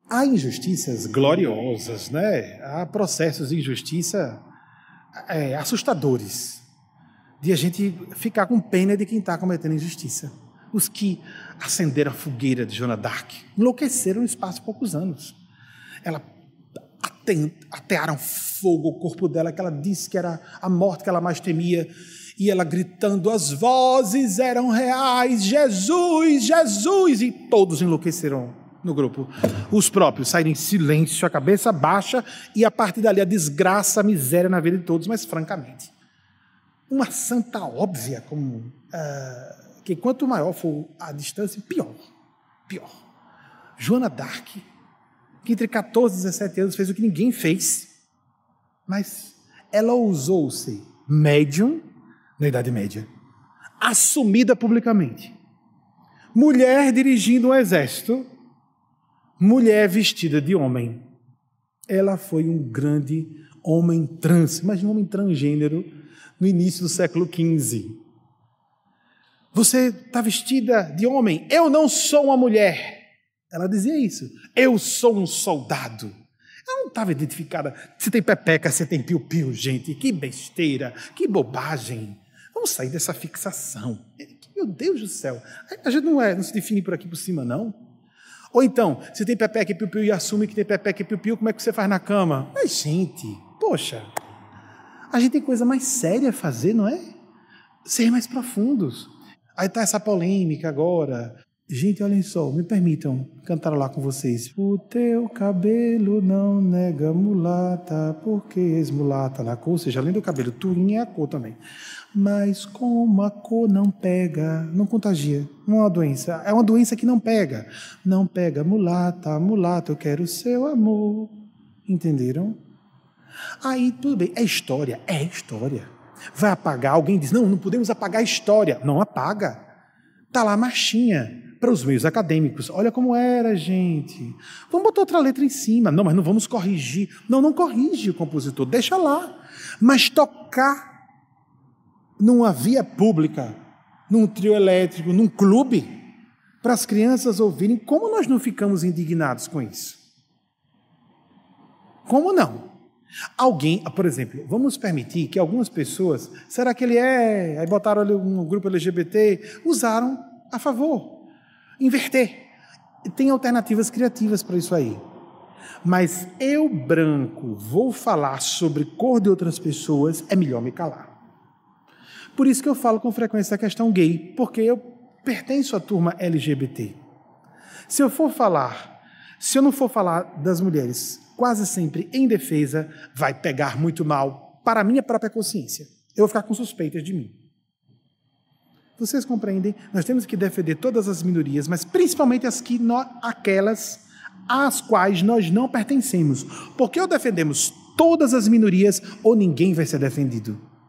Há injustiças gloriosas, né? Há processos de injustiça assustadores, de a gente ficar com pena de quem está cometendo injustiça. Os que acenderam a fogueira de Joana d'Arc enlouqueceram no espaço de poucos anos. Ela atearam fogo ao corpo dela, que ela disse que era a morte que ela mais temia, e ela gritando, as vozes eram reais, Jesus, Jesus, e todos enlouqueceram no grupo. Os próprios saíram em silêncio, a cabeça baixa, e a partir dali a desgraça, a miséria na vida de todos, mas francamente, uma santa óbvia, como que quanto maior for a distância, pior. Joana d'Arc, que entre 14 e 17 anos fez o que ninguém fez, mas ela ousou ser médium na Idade Média, assumida publicamente, mulher dirigindo um exército, mulher vestida de homem. Ela foi um grande homem trans, imagina um homem transgênero no início do século XV. Você está vestida de homem, eu não sou uma mulher. Ela dizia isso, eu sou um soldado. Ela não estava identificada, você tem pepeca, você tem piu-piu, gente, que besteira, que bobagem. Vamos sair dessa fixação. Meu Deus do céu, a gente não se define por aqui por cima, não. Ou então, você tem pepeca e piu-piu e assume que tem pepeca e piu-piu, como é que você faz na cama? Mas, gente, poxa, a gente tem coisa mais séria a fazer, não é? Ser mais profundos. Aí está essa polêmica agora. Gente, olhem só, me permitam cantar lá com vocês. O teu cabelo não nega mulata, porque és mulata na cor. Ou seja, além do cabelo, turinha é a cor também. Mas como a cor não pega, não contagia, não é uma doença. É uma doença que não pega. Não pega mulata, mulata, eu quero o seu amor. Entenderam? Aí, tudo bem, é história. Vai apagar, alguém diz, não podemos apagar a história. Não apaga. Está lá a marchinha para os meios acadêmicos. Olha como era, gente. Vamos botar outra letra em cima. Não, mas não vamos corrigir. Não corrige o compositor, deixa lá. Mas tocar numa via pública, num trio elétrico, num clube, para as crianças ouvirem, como nós não ficamos indignados com isso? Como não? Alguém, por exemplo, vamos permitir que algumas pessoas, será que ele aí botaram ali um grupo LGBT, usaram a favor, inverter. Tem alternativas criativas para isso aí. Mas eu, branco, vou falar sobre cor de outras pessoas, é melhor me calar. Por isso que eu falo com frequência a questão gay, porque eu pertenço à turma LGBT. Se eu não for falar das mulheres quase sempre em defesa, vai pegar muito mal para a minha própria consciência. Eu vou ficar com suspeitas de mim. Vocês compreendem? Nós temos que defender todas as minorias, mas principalmente aquelas às quais nós não pertencemos. Porque ou defendemos todas as minorias ou ninguém vai ser defendido.